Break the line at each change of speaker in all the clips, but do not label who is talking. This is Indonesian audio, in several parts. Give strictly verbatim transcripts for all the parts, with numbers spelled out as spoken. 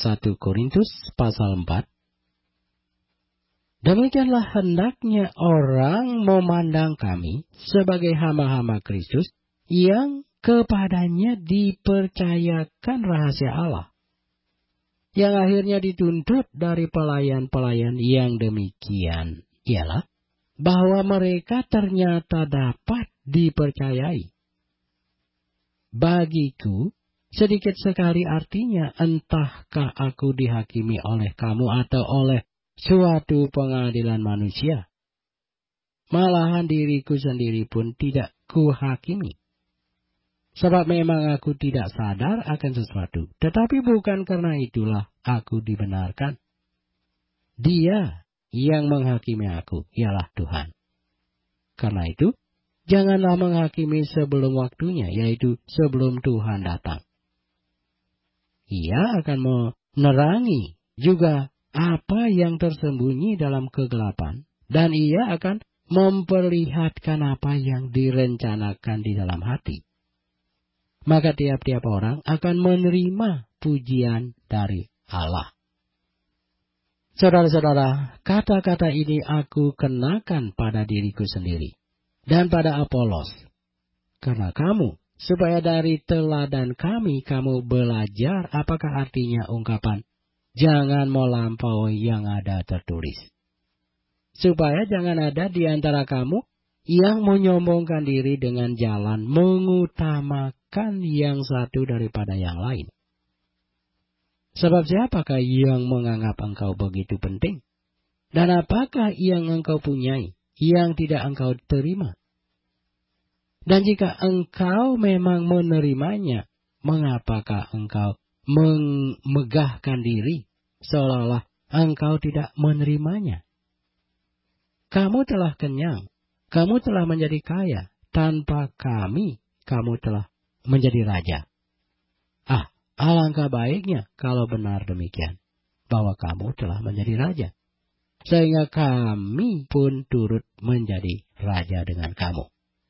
satu Korintus pasal empat. Demikianlah hendaknya orang memandang kami sebagai hamba-hamba Kristus yang kepadanya dipercayakan rahasia Allah, yang akhirnya dituntut dari pelayan-pelayan yang demikian ialah bahwa mereka ternyata dapat dipercayai. Bagiku, sedikit sekali artinya entahkah aku dihakimi oleh kamu atau oleh suatu pengadilan manusia. Malahan diriku sendiri pun tidak kuhakimi. Sebab memang aku tidak sadar akan sesuatu, tetapi bukan karena itulah aku dibenarkan. Dia yang menghakimi aku ialah Tuhan. Karena itu, janganlah menghakimi sebelum waktunya, yaitu sebelum Tuhan datang. Ia akan menerangi juga apa yang tersembunyi dalam kegelapan, dan ia akan memperlihatkan apa yang direncanakan di dalam hati. Maka tiap-tiap orang akan menerima pujian dari Allah. Saudara-saudara, kata-kata ini aku kenakan pada diriku sendiri dan pada Apolos, karena kamu, supaya dari teladan kami kamu belajar apakah artinya ungkapan jangan melampaui yang ada tertulis. Supaya jangan ada di antara kamu yang menyombongkan diri dengan jalan mengutamakan yang satu daripada yang lain. Sebab siapakah yang menganggap engkau begitu penting? Dan apakah yang engkau punyai yang tidak engkau terima? Dan jika engkau memang menerimanya, mengapakah engkau memegahkan diri seolah-olah engkau tidak menerimanya? Kamu telah kenyang, kamu telah menjadi kaya, tanpa kami kamu telah menjadi raja. Ah, alangkah baiknya kalau benar demikian, bahwa kamu telah menjadi raja, sehingga kami pun turut menjadi raja dengan kamu.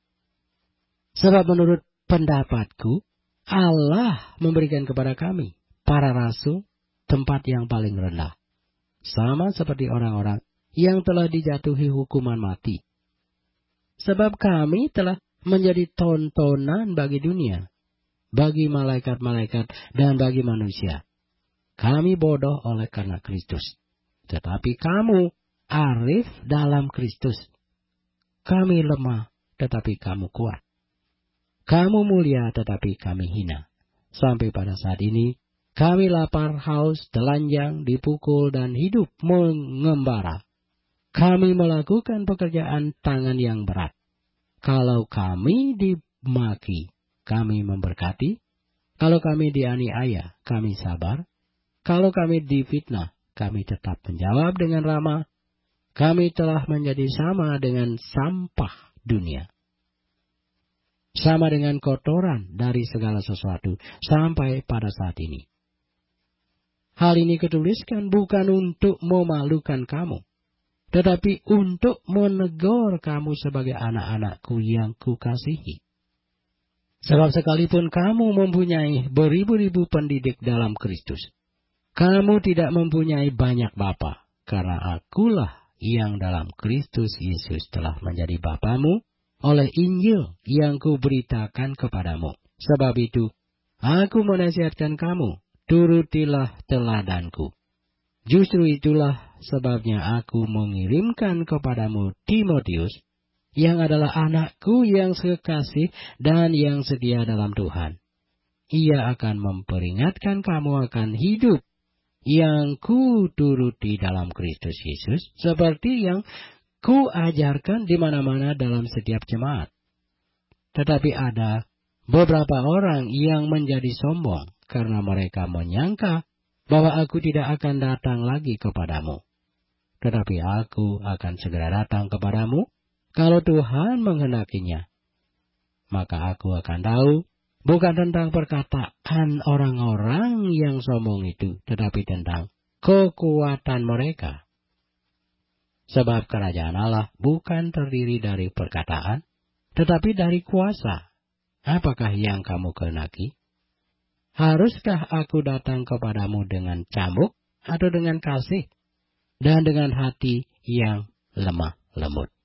Sebab menurut pendapatku, Allah memberikan kepada kami, para rasul, tempat yang paling rendah. Sama seperti orang-orang yang telah dijatuhi hukuman mati. Sebab kami telah menjadi tontonan bagi dunia, bagi malaikat-malaikat dan bagi manusia. Kami bodoh oleh karena Kristus. Tetapi kamu arif dalam Kristus. Kami lemah, tetapi kamu kuat. Kamu mulia, tetapi kami hina. Sampai pada saat ini, kami lapar, haus, telanjang, dipukul, dan hidup mengembara. Kami melakukan pekerjaan tangan yang berat. Kalau kami dimaki, kami memberkati. Kalau kami dianiaya, kami sabar. Kalau kami difitnah, kami tetap menjawab dengan ramah. Kami telah menjadi sama dengan sampah dunia, sama dengan kotoran dari segala sesuatu sampai pada saat ini. Hal ini kutuliskan bukan untuk memalukan kamu, tetapi untuk menegur kamu sebagai anak-anakku yang kukasihi. Sebab sekalipun kamu mempunyai beribu-ribu pendidik dalam Kristus, kamu tidak mempunyai banyak bapa, karena akulah yang dalam Kristus Yesus telah menjadi bapamu oleh Injil yang kuberitakan kepadamu. Sebab itu, aku menasihatkan kamu, turutilah teladanku. Justru itulah sebabnya aku mengirimkan kepadamu Timotius, yang adalah anakku yang sekasih dan yang setia dalam Tuhan. Ia akan memperingatkan kamu akan hidup yang kuturuti dalam Kristus Yesus, seperti yang ku ajarkan di mana-mana dalam setiap jemaat. Tetapi ada beberapa orang yang menjadi sombong karena mereka menyangka bahwa aku tidak akan datang lagi kepadamu. Tetapi aku akan segera datang kepadamu kalau Tuhan menghendakinya. Maka aku akan tahu bukan tentang perkataan orang-orang yang sombong itu, tetapi tentang kekuatan mereka. Sebab kerajaan Allah bukan terdiri dari perkataan, tetapi dari kuasa. Apakah yang kamu kehendaki? Haruskah aku datang kepadamu dengan cambuk atau dengan kasih dan dengan hati yang lemah lembut?